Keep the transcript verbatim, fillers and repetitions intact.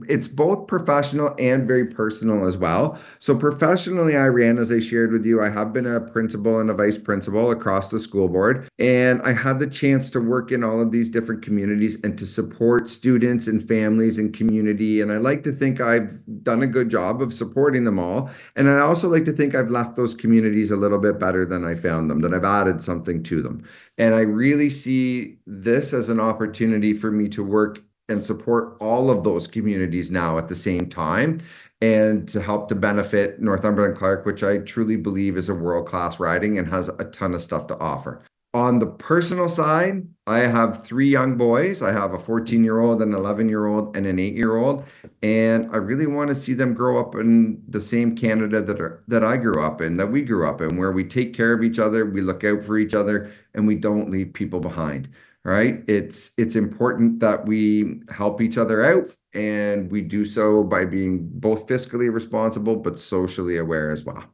It's both professional and very personal as well. So professionally, I ran, as I shared with you, I have been a principal and a vice principal across the school board, and I had the chance to work in all of these different communities and to support students and families and community. And I like to think I've done a good job of supporting them all. And I also like to think I've left those communities a little bit better than I found them, that I've added something to them. And I really see this as an opportunity for me to work and support all of those communities now at the same time and to help to benefit Northumberland Clark, which I truly believe is a world-class riding and has a ton of stuff to offer. On the personal side, I have three young boys. I have a fourteen year old, an eleven year old, and an eight year old. And I really want to see them grow up in the same Canada that are, that I grew up in, that we grew up in, where we take care of each other, we look out for each other, and we don't leave people behind. Right? It's it's important that we help each other out, and we do so by being both fiscally responsible but socially aware as well.